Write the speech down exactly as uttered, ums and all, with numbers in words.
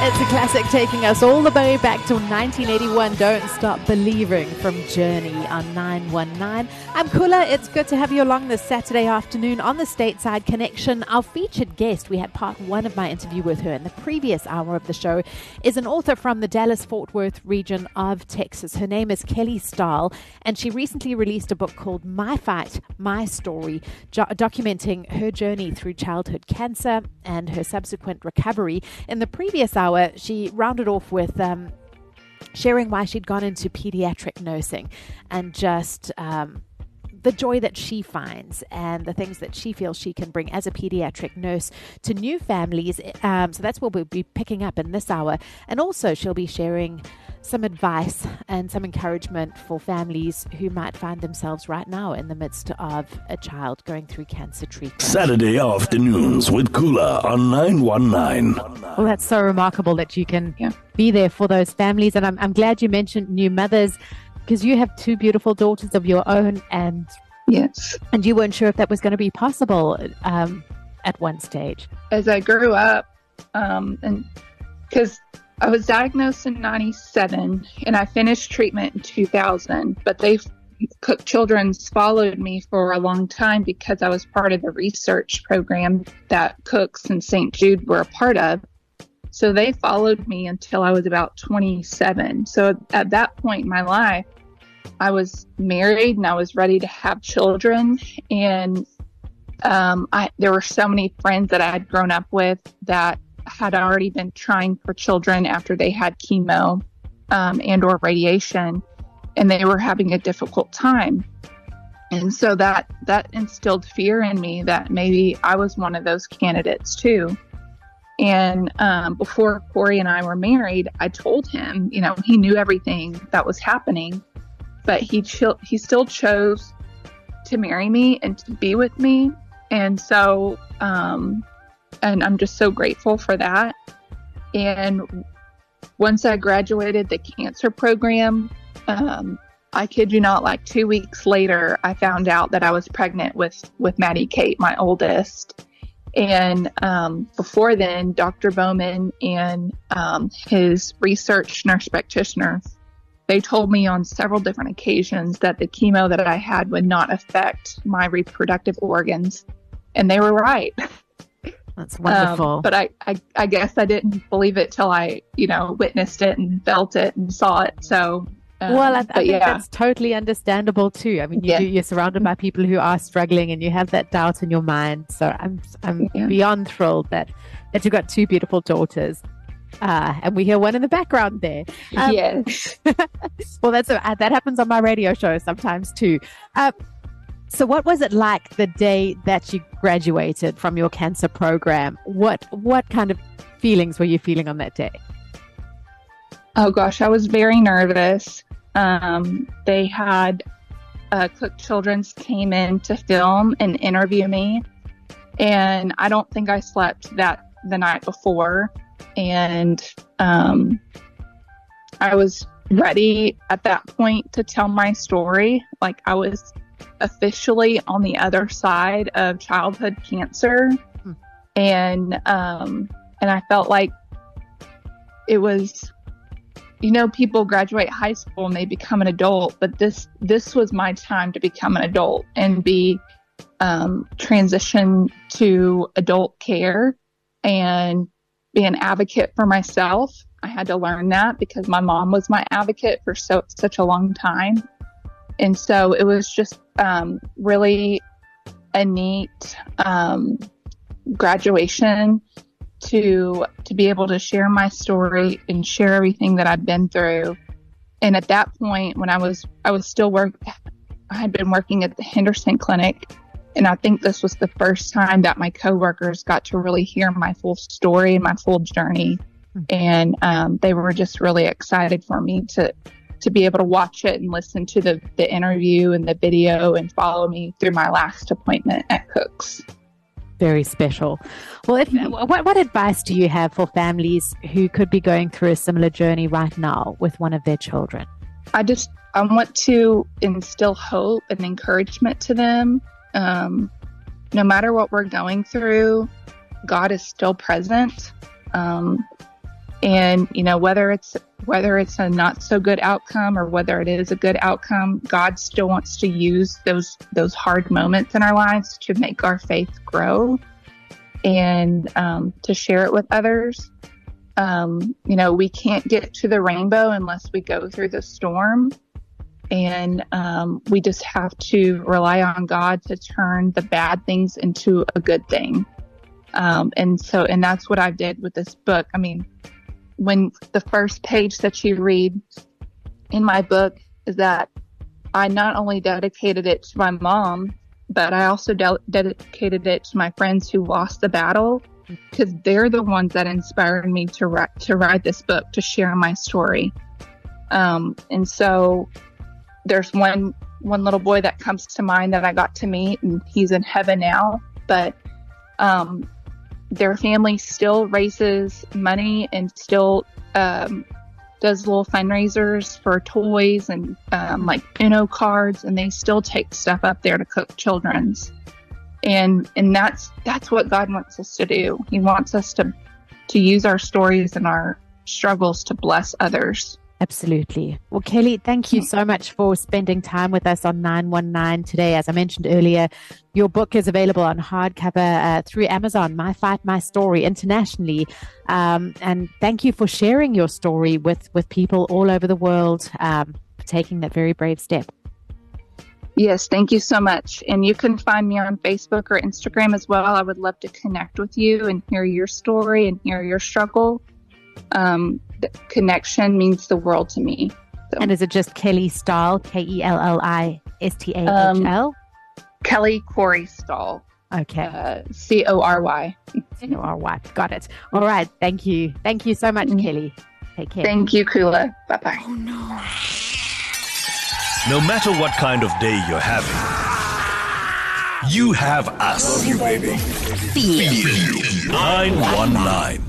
It's a classic taking us all the way back to nineteen eighty-one. Don't Stop Believing from Journey on nine one nine. I'm Kula. It's good to have you along this Saturday afternoon on the Stateside Connection. Our featured guest, we had part one of my interview with her in the previous hour of the show, is an author from the Dallas-Fort Worth region of Texas. Her name is Kelly Stahl, and she recently released a book called My Fight, My Story, jo- documenting her journey through childhood cancer and her subsequent recovery. In the previous hour, she rounded off with um, sharing why she'd gone into pediatric nursing and just um, the joy that she finds and the things that she feels she can bring as a pediatric nurse to new families. Um, so that's what we'll be picking up in this hour. And also she'll be sharing some advice and some encouragement for families who might find themselves right now in the midst of a child going through cancer treatment. Saturday afternoons with Kula on nine one nine. Well, that's so remarkable that you can yeah. be there for those families. And I'm, I'm glad you mentioned new mothers, because you have two beautiful daughters of your own, and yes, and you weren't sure if that was going to be possible um, at one stage. As I grew up, um, and because I was diagnosed in ninety-seven and I finished treatment in two thousand, but they Cook Children's followed me for a long time because I was part of the research program that Cooks and Saint Jude were a part of. So they followed me until I was about twenty-seven. So at that point in my life, I was married and I was ready to have children. And um, I, there were so many friends that I had grown up with that had already been trying for children after they had chemo um, and or radiation, and they were having a difficult time. And so that, that instilled fear in me that maybe I was one of those candidates too. And um, before Corey and I were married, I told him, you know, he knew everything that was happening, but he ch- he still chose to marry me and to be with me. And so, um, and I'm just so grateful for that. And once I graduated the cancer program, um, I kid you not, like two weeks later, I found out that I was pregnant with, with Maddie Kate, my oldest. And um, before then, Doctor Bowman and um, his research nurse practitioner, they told me on several different occasions that the chemo that I had would not affect my reproductive organs. And they were right. That's wonderful. Um, but I, I, I guess I didn't believe it till I, you know, witnessed it and felt it and saw it. So, um, well, I, I think yeah. that's totally understandable too. I mean, you yeah. do, you're surrounded by people who are struggling, and you have that doubt in your mind. So I'm, I'm yeah. beyond thrilled that that you've got two beautiful daughters. Uh, and we hear one in the background there. Um, yes. Well, that's a, that happens on my radio show sometimes too. Um, So what was it like the day that you graduated from your cancer program? What what kind of feelings were you feeling on that day? Oh, gosh, I was very nervous. Um, they had uh, Cook Children's came in to film and interview me. And I don't think I slept that the night before. And um, I was ready at that point to tell my story. Like, I was officially on the other side of childhood cancer. Hmm. And, um, and I felt like it was, you know, people graduate high school and they become an adult, but this, this was my time to become an adult and be, um, transition to adult care and be an advocate for myself. I had to learn that because my mom was my advocate for so, such a long time. And so it was just um, really a neat um, graduation to to be able to share my story and share everything that I've been through. And at that point, when I was I was still work, I had been working at the Henderson Clinic, and I think this was the first time that my coworkers got to really hear my full story and my full journey. Mm-hmm. And um, they were just really excited for me to. to be able to watch it and listen to the, the interview and the video and follow me through my last appointment at Cook's. Very special. Well, if, what, what advice do you have for families who could be going through a similar journey right now with one of their children? I just, I want to instill hope and encouragement to them. Um, no matter what we're going through, God is still present. Um, And, you know, whether it's whether it's a not so good outcome or whether it is a good outcome, God still wants to use those those hard moments in our lives to make our faith grow and um, to share it with others. Um, you know, we can't get to the rainbow unless we go through the storm. And um, we just have to rely on God to turn the bad things into a good thing. Um, and so, and that's what I did with this book. I mean, when the first page that you read in my book is that I not only dedicated it to my mom, but I also de- dedicated it to my friends who lost the battle, because they're the ones that inspired me to write, to write this book, to share my story. Um, and so there's one, one little boy that comes to mind that I got to meet, and he's in heaven now, but, um, their family still raises money and still um, does little fundraisers for toys and um, like Uno cards, and they still take stuff up there to cook children's. And and that's that's what God wants us to do. He wants us to to use our stories and our struggles to bless others. Absolutely. Well, Kelly, thank you so much for spending time with us on nine one nine today. As I mentioned earlier, your book is available on hardcover uh, through Amazon, My Fight, My Story, internationally. Um, and thank you for sharing your story with, with people all over the world, um, for taking that very brave step. Yes, thank you so much. And you can find me on Facebook or Instagram as well. I would love to connect with you and hear your story and hear your struggle. Um, the connection means the world to me. So. And is it just Kelly Stahl, K E L L I S T A H L? Um, Kelly Cory Stahl. Okay. Uh, C O R Y. C O R Y. Got it. All right. Thank you. Thank you so much, mm-hmm. Kelly. Take care. Thank you, Kula. Bye-bye. Oh, no. No matter what kind of day you're having, you have us. Love you, baby. Feel you. nine one nine.